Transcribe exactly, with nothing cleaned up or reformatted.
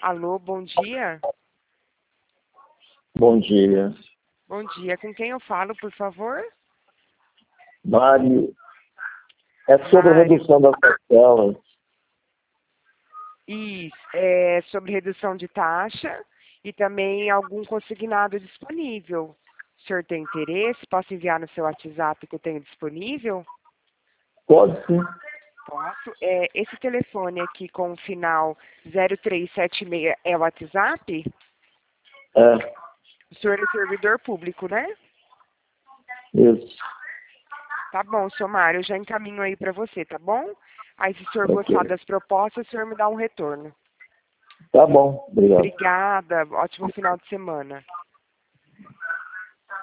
Alô, bom dia. Bom dia. Bom dia. Com quem eu falo, por favor? Mário, é sobre a Mário. redução das parcelas. Isso, é sobre redução de taxa e também algum consignado disponível. O senhor tem interesse? Posso enviar no seu WhatsApp que eu tenho disponível? Pode sim. Posso. É, esse telefone aqui com o final zero três sete seis é o WhatsApp? É, O senhor é servidor público, né? isso. Tá bom, seu Mário, eu já encaminho aí para você, tá bom? Aí, se o senhor Ok. gostar das propostas, o senhor me dá um retorno. Tá bom, obrigado. Obrigada, ótimo final de semana.